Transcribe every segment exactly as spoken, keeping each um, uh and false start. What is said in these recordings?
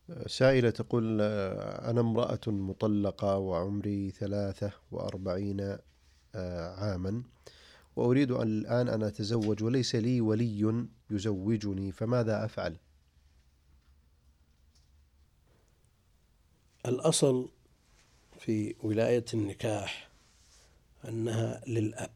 سائلة تقول: أنا امرأة مطلقة وعمري ثلاثة وأربعين عاما، وأريد أن الآن أن أتزوج وليس لي ولي يزوجني، فماذا أفعل؟ الأصل في ولاية النكاح أنها للأب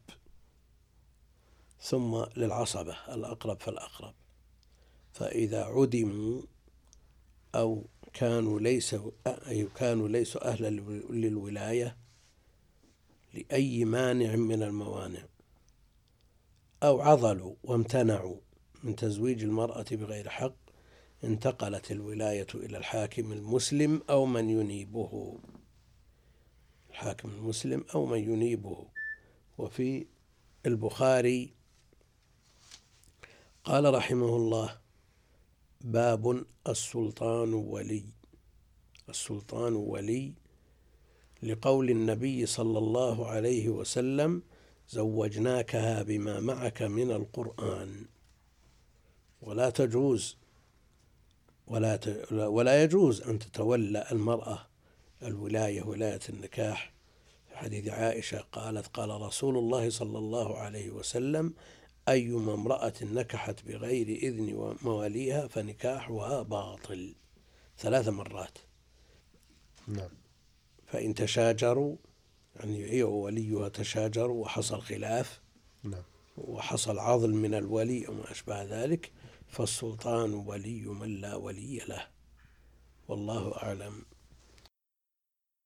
ثم للعصبة الأقرب فالأقرب، فإذا عدموا أو كانوا ليس أي كانوا ليسوا أهلا للولاية لأي مانع من الموانع، أو عضلوا وامتنعوا من تزويج المرأة بغير حق، انتقلت الولاية إلى الحاكم المسلم أو من ينيبه الحاكم المسلم أو من ينيبه. وفي البخاري قال رحمه الله: باب السلطان ولي. السلطان ولي لقول النبي صلى الله عليه وسلم: زوجناكها بما معك من القرآن. ولا تجوز ولا ولا يجوز أن تتولى المرأة الولاية ولاية النكاح. في حديث عائشة قالت: قال رسول الله صلى الله عليه وسلم: أيما امرأة نكحت بغير إذن مواليها فنكاحها باطل، ثلاث مرات. نعم. فإن تشاجروا، يعني هي ووليها تشاجروا وحصل خلاف، نعم. وحصل عضل من الولي وما أشبه ذلك، فالسلطان ولي من لا ولي له، والله أعلم.